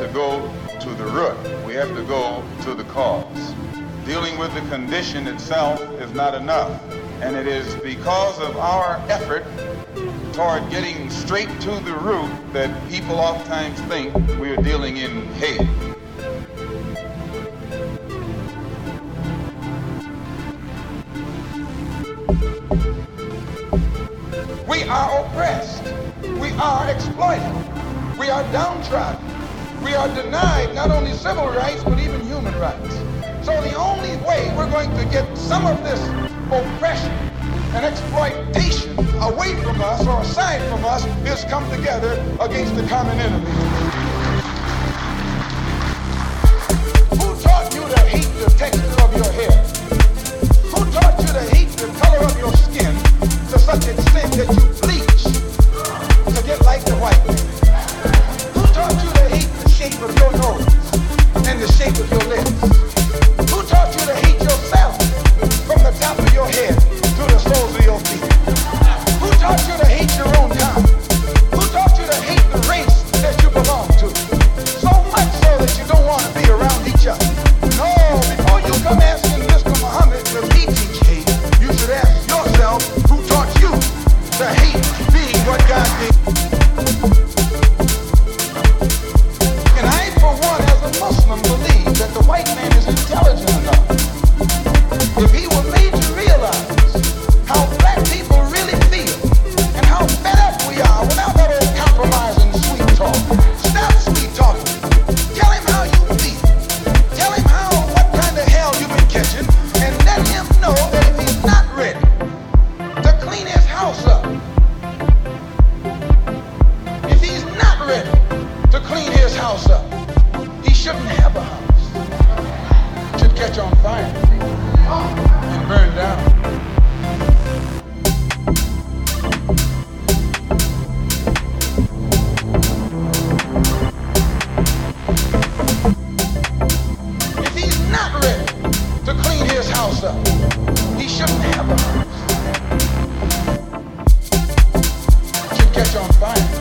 go to the root. We have to go to the cause. Dealing with the condition itself is not enough. And it is because of our effort toward getting straight to the root that people oftentimes think we are dealing in hate. We are oppressed. We are exploited. We are downtrodden. We are denied not only civil rights, but even human rights. So the only way we're going to get some of this oppression and exploitation away from us or aside from us is come together against the common enemy. Who taught you to hate the texture of your hair? Who taught you to hate the color of your skin to such extent that you bleach to get like the white man? Who taught you to hate the shape of your nose and the shape of your lips? Who taught you to hate yourself from the top of your head to the soles of your feet? Who taught you to hate your own kind? Who taught you to hate the race that you belong to? So much so that you don't want to be around each other. No, before you come asking Mr. Muhammad to teach hate, you should ask yourself, who taught you to hate being what God did? And I, for one, as a Muslim, believe that the white man is intelligent enough. If he were made to realize how black people really feel and how fed up we are without that old compromising sweet talk. Stop sweet talking. Tell him how you feel. Tell him what kind of hell you've been catching, and let him know that if he's not ready to clean his house up, if he's not ready to clean his house up, he shouldn't have a house. It should catch on fire and burn down. If he's not ready to clean his house up, he shouldn't have a house. It should catch on fire.